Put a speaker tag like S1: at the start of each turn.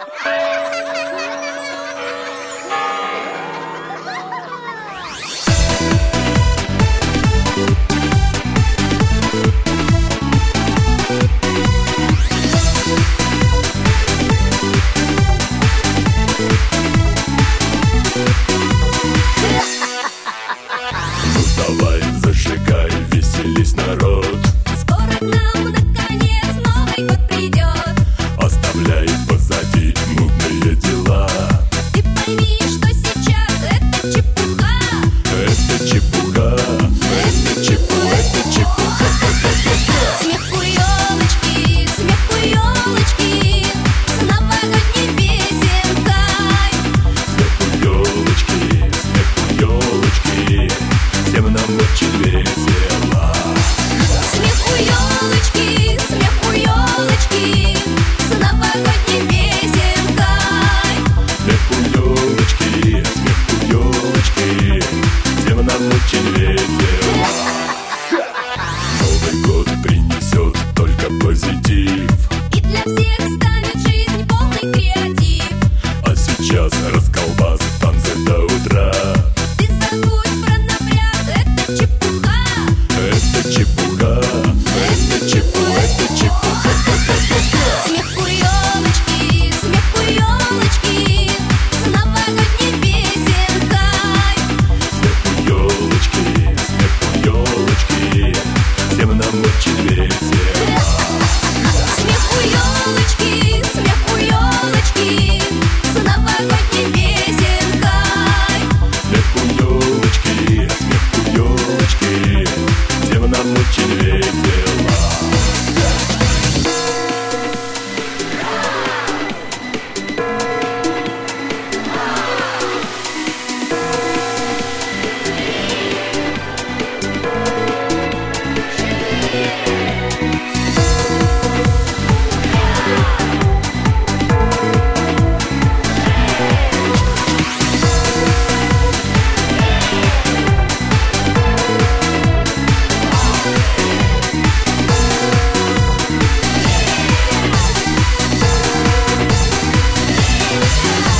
S1: Давай, зажигай, веселись, народ.
S2: Скоро к нам наконец Новый год придет.
S1: Оставляй позади нудные дела.
S2: Ты пойми, что сейчас это чепуха.
S1: Это чепуха, это чепуха, это чепуха.
S2: Смех у елочки, смех у елочки, с новогодней песенкой.
S1: Смех у елочки, всем нам очень весело.
S2: Смех у елочки, с новогодней песенкой.
S1: Смех у елочки, всем нам очень весело. Новый год принес